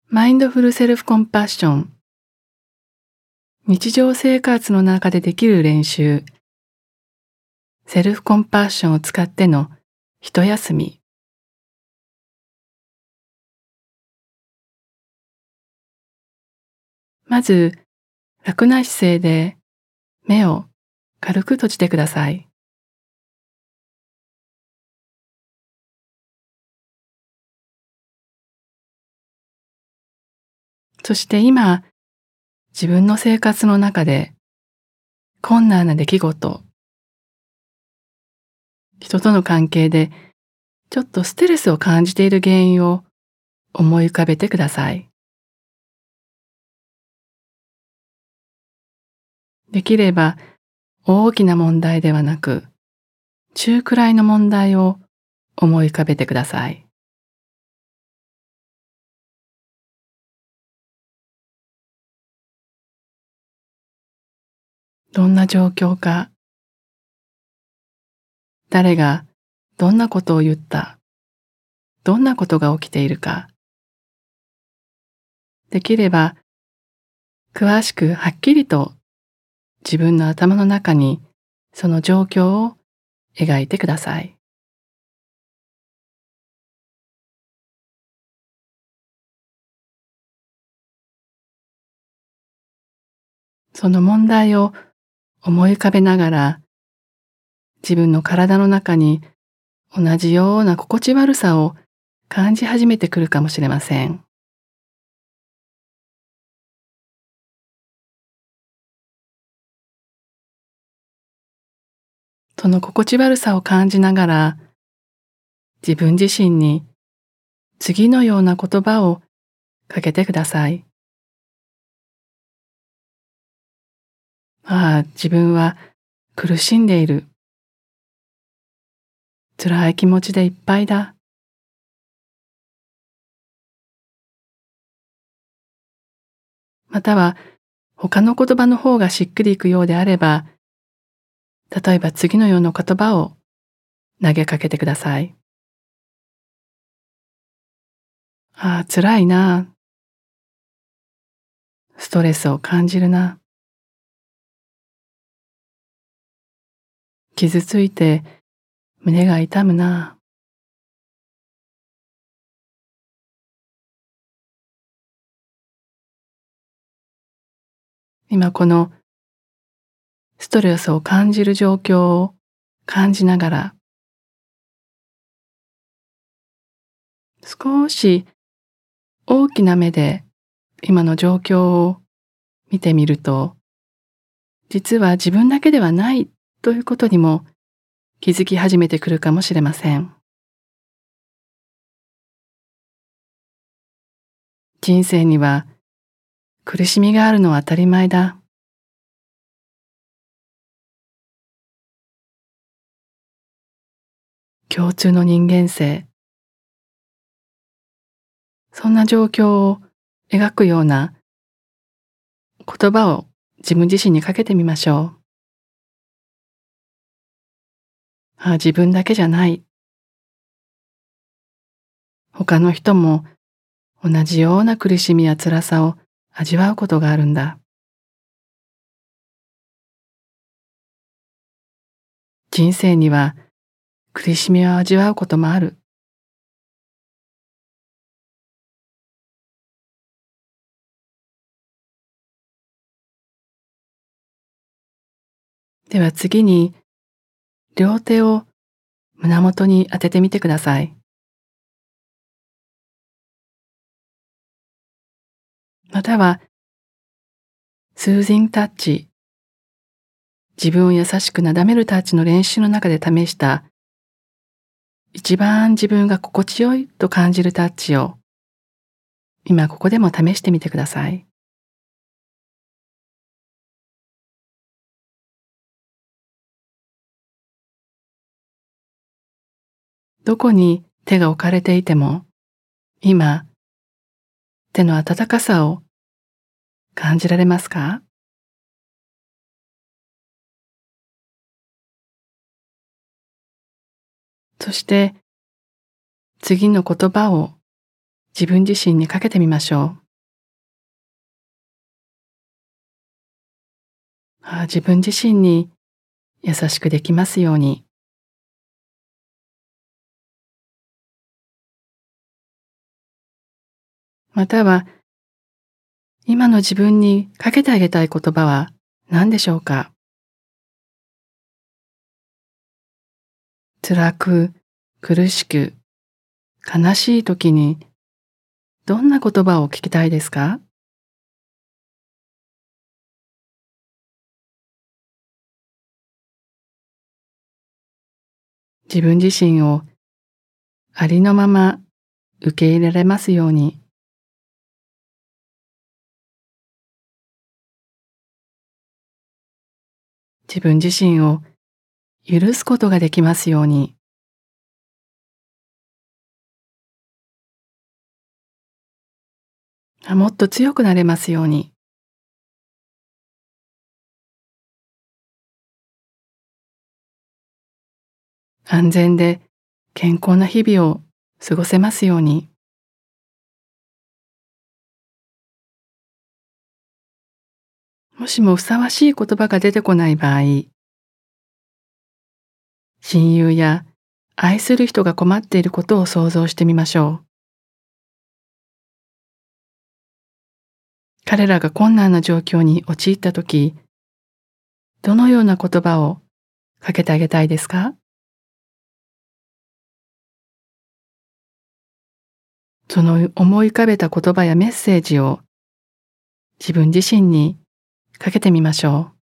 マインドフルセルフコンパッション。日常生活の中でできる練習。セルフコンパッションを使っての一休み。まず、楽な姿勢で目を軽く閉じてください。そして今、自分の生活の中で困難な出来事、人との関係でちょっとストレスを感じている原因を思い浮かべてください。できれば大きな問題ではなく、中くらいの問題を思い浮かべてください。どんな状況か、誰がどんなことを言った、どんなことが起きているか、できれば詳しくはっきりと自分の頭の中にその状況を描いてください。その問題を思い浮かべながら、自分の体の中に同じような心地悪さを感じ始めてくるかもしれません。その心地悪さを感じながら、自分自身に次のような言葉をかけてください。ああ、自分は苦しんでいる。辛い気持ちでいっぱいだ。または他の言葉の方がしっくりいくようであれば、例えば次のような言葉を投げかけてください。ああ、辛いな。ストレスを感じるな。傷ついて胸が痛むな。今このストレスを感じる状況を感じながら、少し大きな目で今の状況を見てみると、実は自分だけではないということにも気づき始めてくるかもしれません。人生には苦しみがあるのは当たり前だ。共通の人間性。そんな状況を描くような言葉を自分自身にかけてみましょう。ああ、自分だけじゃない。他の人も同じような苦しみや辛さを味わうことがあるんだ。人生には苦しみを味わうこともある。では次に、両手を胸元に当ててみてください。または、スージングタッチ、自分を優しくなだめるタッチの練習の中で試した、一番自分が心地よいと感じるタッチを、今ここでも試してみてください。どこに手が置かれていても、今、手の温かさを感じられますか？そして、次の言葉を自分自身にかけてみましょう。自分自身に優しくできますように。または、今の自分にかけてあげたい言葉は何でしょうか。辛く、苦しく、悲しい時にどんな言葉を聞きたいですか？自分自身をありのまま受け入れられますように。自分自身を許すことができますように。もっと強くなれますように。安全で健康な日々を過ごせますように。もしもふさわしい言葉が出てこない場合、親友や愛する人が困っていることを想像してみましょう。彼らが困難な状況に陥ったとき、どのような言葉をかけてあげたいですか？その思い浮かべた言葉やメッセージを自分自身にかけてみましょう。